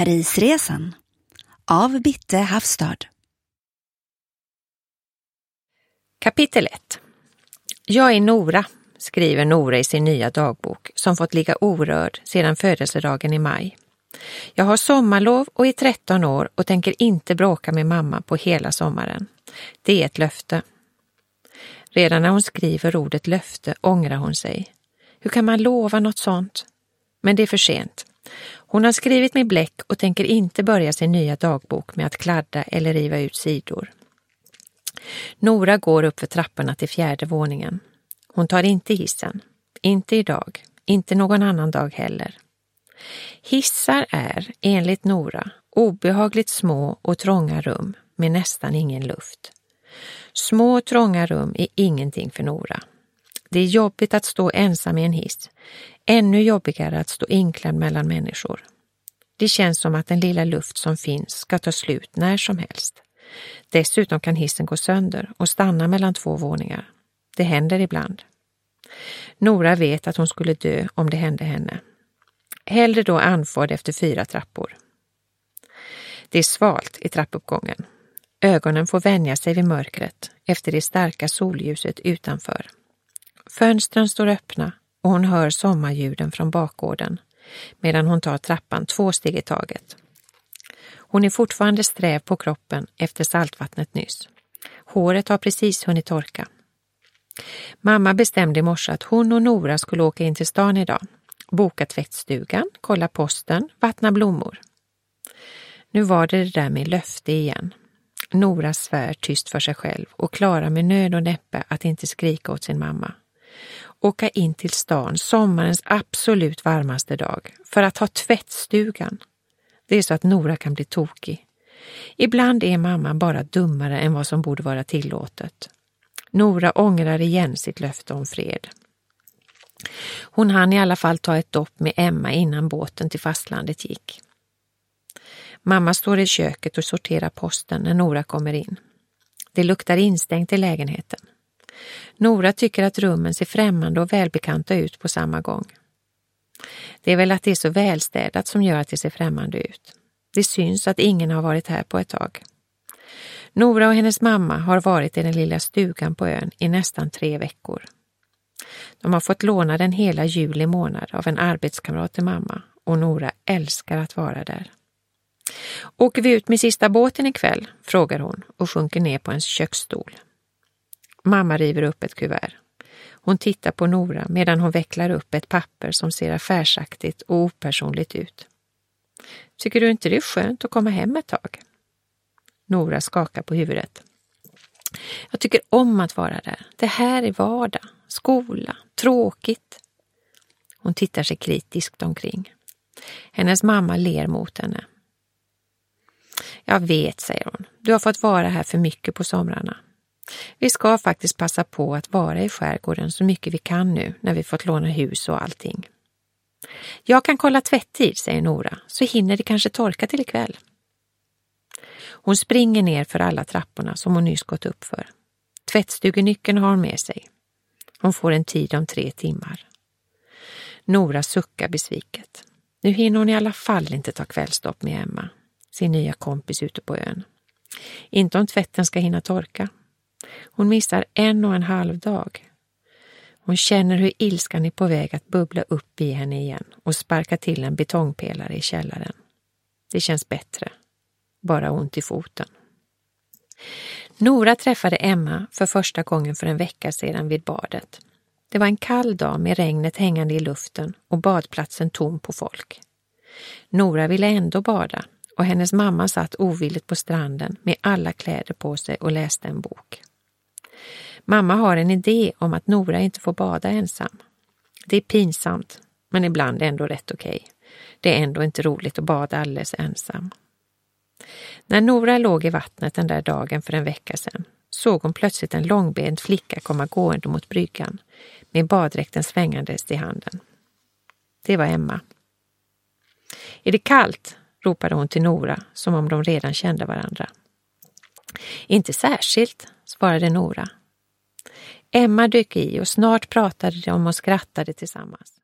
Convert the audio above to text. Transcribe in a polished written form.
Parisresan av Bitte Hafstad. Kapitel 1. Jag är Nora, skriver Nora i sin nya dagbok som fått ligga orörd sedan födelsedagen i maj. Jag har sommarlov och är 13 år och tänker inte bråka med mamma på hela sommaren. Det är ett löfte. Redan när hon skriver ordet löfte ångrar hon sig. Hur kan man lova något sånt? Men det är för sent. Hon har skrivit med bläck och tänker inte börja sin nya dagbok med att kladda eller riva ut sidor. Nora går upp för trapporna till 4:e våningen. Hon tar inte hissen. Inte idag. Inte någon annan dag heller. Hissar är, enligt Nora, obehagligt små och trånga rum med nästan ingen luft. Små trånga rum är ingenting för Nora. Det är jobbigt att stå ensam i en hiss. Ännu jobbigare att stå inklämd mellan människor. Det känns som att den lilla luft som finns ska ta slut när som helst. Dessutom kan hissen gå sönder och stanna mellan 2 våningar. Det händer ibland. Nora vet att hon skulle dö om det hände henne. Hellre då andfådd efter 4 trappor. Det är svalt i trappuppgången. Ögonen får vänja sig vid mörkret efter det starka solljuset utanför. Fönstren står öppna och hon hör sommarljuden från bakgården medan hon tar trappan 2 steg i taget. Hon är fortfarande sträv på kroppen efter saltvattnet nyss. Håret har precis hunnit torka. Mamma bestämde i morse att hon och Nora skulle åka in till stan idag. Boka tvättstugan, kolla posten, vattna blommor. Nu var det där med löfte igen. Nora svär tyst för sig själv och klarar med nöd och näppe att inte skrika åt sin mamma. Åka in till stan sommarens absolut varmaste dag för att ha tvättstugan. Det är så att Nora kan bli tokig. Ibland är mamma bara dummare än vad som borde vara tillåtet. Nora ångrar igen sitt löfte om fred. Hon hann i alla fall ta ett dopp med Emma innan båten till fastlandet gick. Mamma står i köket och sorterar posten när Nora kommer in. Det luktar instängt i lägenheten. Nora tycker att rummen ser främmande och välbekanta ut på samma gång. Det är väl att det är så välstädat som gör att det ser främmande ut. Det syns att ingen har varit här på ett tag. Nora och hennes mamma har varit i den lilla stugan på ön i nästan 3 veckor. De har fått låna den hela juli månad av en arbetskamrat till mamma och Nora älskar att vara där. Åker vi ut med sista båten ikväll? Frågar hon och sjunker ner på en köksstol. Mamma river upp ett kuvert. Hon tittar på Nora medan hon vecklar upp ett papper som ser affärsaktigt och opersonligt ut. Tycker du inte det är skönt att komma hem ett tag? Nora skakar på huvudet. Jag tycker om att vara där. Det här är vardag, skola, tråkigt. Hon tittar sig kritiskt omkring. Hennes mamma ler mot henne. Jag vet, säger hon. Du har fått vara här för mycket på somrarna. Vi ska faktiskt passa på att vara i skärgården så mycket vi kan nu när vi fått låna hus och allting. Jag kan kolla tvättid, säger Nora, så hinner det kanske torka till ikväll. Hon springer ner för alla trapporna som hon nyss gått upp för. Tvättstugenyckeln har hon med sig. Hon får en tid om 3 timmar. Nora suckar besviket. Nu hinner hon i alla fall inte ta kvällstopp med Emma, sin nya kompis ute på ön. Inte om tvätten ska hinna torka. Hon missar 1,5 dag. Hon känner hur ilskan är på väg att bubbla upp i henne igen och sparka till en betongpelare i källaren. Det känns bättre. Bara ont i foten. Nora träffade Emma för första gången för en vecka sedan vid badet. Det var en kall dag med regnet hängande i luften och badplatsen tom på folk. Nora ville ändå bada och hennes mamma satt ovilligt på stranden med alla kläder på sig och läste en bok. Mamma har en idé om att Nora inte får bada ensam. Det är pinsamt, men ibland ändå rätt okej. Det är ändå inte roligt att bada alldeles ensam. När Nora låg i vattnet den där dagen för en vecka sedan såg hon plötsligt en långbent flicka komma gående mot bryggan med baddräkten svängandes i handen. Det var Emma. Är det kallt? Ropade hon till Nora som om de redan kände varandra. Inte särskilt, svarade Nora. Emma dök i och snart pratade de och skrattade tillsammans.